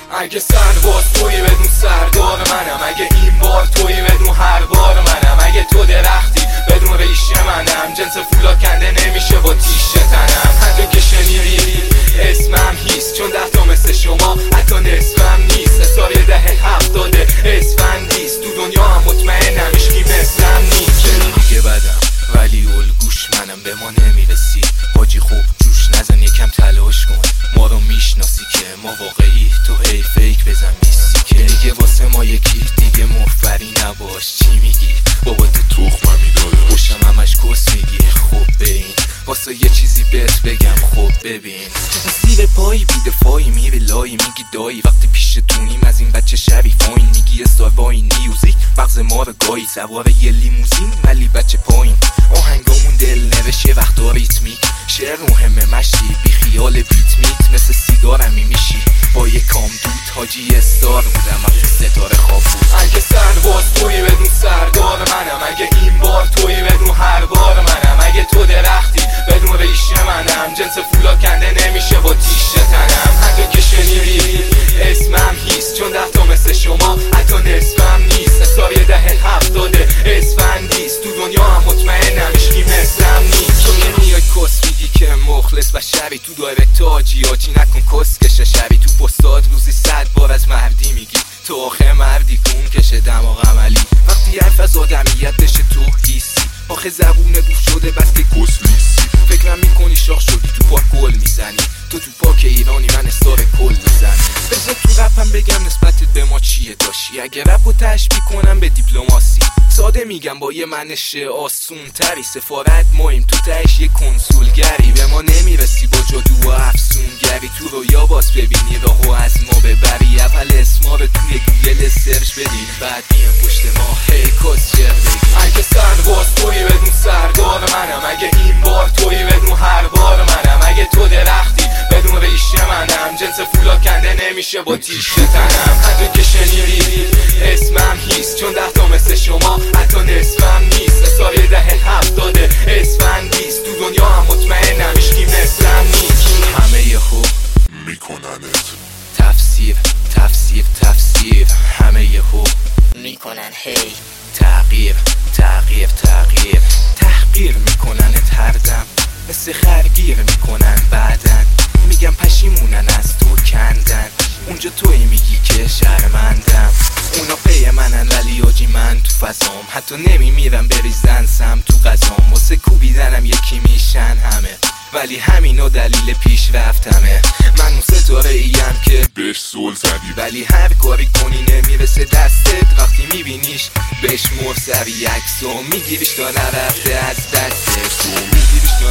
اگه سرباز توی بدون سردار منم، اگه این بار توی بدون هر بار منم، اگه تو درختی بدون ریشه منم، جنس فولا کنده نمیشه با تیشه تنم. هر جا که شنیدی اسمم هیست، چون 10 تا مثل شما حتی نصفم نیست. اصار 10-70 اسفندیست، تو دنیا هم مطمئنم هیچکی مثلم نیست. چرا دیگه بدم ولی الگوش منم، به ما نمیرسی حاجی خوب جوش نزن یکم تلاش کن، ما رو میشناسی که ما واقعی، تو هی فیک بزن میسی که دیگه واسه ما یکی دیگه مفبری نباش. چی میگی بابا تو تخمم میداره خوشم همش کس میگی. خب ببین واسه یه چیزی بهت بگم، خب ببین زیر پایی بیدفاعی میره لایی، میگی دایی وقتی پیشتونیم از این بچه شریفاین، میگی استار وای نیوزیک مغز ما رو گایی، سوار یه لیموزین ولی بچه پایین، آهنگامون دل نوشه وقتا ریتمیک، شعر مهمه مشتی بی خیال بیتمیت، مثل سیگارم میشی با یه کام دود حاجی استار بودم وقتی ستاره خواب بود. اگه سرباز توی بدون سردار منم، اگه این بار توی بدون هر بار منم، اگه تو درختی بدون ریشه منم، جنس فولا کنده نمیشه با تیشه تنم. هر جا که شنیدی اسمم هیست، چون 10 تا مثل شما حتی نصفم نیست. اصار 10-70 اسفندیست، تو دنیا هم مطمئنم هیچکی مثلم نیست. تو که میای کس میگی که مخلص و شبی، تو دایرکت آجی نکن کسکشه شبی، تو پستاد روزی 100 بار از مردی میگی، تو آخه مردی کون کشه دماغ عملی، وقتی حرف از آدمیت بشه تو هیسی، آخه زبون دو شده بس که کس لیسی، فکرم میکنی شاخ شدی تو پاک گل میزنی، تو پاک ایرانی من استار کل میزنی. بذار تو رپم بگم نسبتت به ما چیه داشتی، اگه رپو تشبیه کنم به دیپلماسی، ساده میگم با یه منش آسون تری، سفارت مهم تو تهش یه کنسولگری، به ما نمیرسی با جادو و افسونگری، تو رویا باز ببینی راهو از ما ببری، اول اسما رو توی گوگل سرچ بدی، بعد میه پشت ما هی کسچر بگی. اگه سرباز توی بدون سردار منم، اگه این بار توی بدون هر بار منم، اگه تو درختی بدون ریشه منم، جنس فولا کنده نمیشه با تیشه تنم. هر جا که شنیدی اسمم هیست، چون 10 تا مثل شما حتی نصفم نیست. اصار 10-70 اسفندیست، تو دنیا هم مطمئنم هیچکی مثلم نیست. همه یه خوب میکننت تفسیر تفسیر تفسیر، همه یه خوب میکنن هی تغییر تغییر تغییر، تحقیر میکننت هر دم، مثل خرگیر میکنن بعدن، میگم پشیمونن از تو کندن، اونجا توی میگی که شرمندم، اونا پی منن ولی آجی من تو فضام، حتی نمیمیرم بریزن سم تو غذام، واسه کوبیدنم یکی میشن همه، ولی همینو دلیل پیشرفتمه. من اون ستاره ایم که بهش زل زدی، ولی هر کاری کنی نمیرسه دستت، وقتی میبینیش بهش مرسوی عکسو میگیریش تا نرفته از دستت، تو میگیریش تا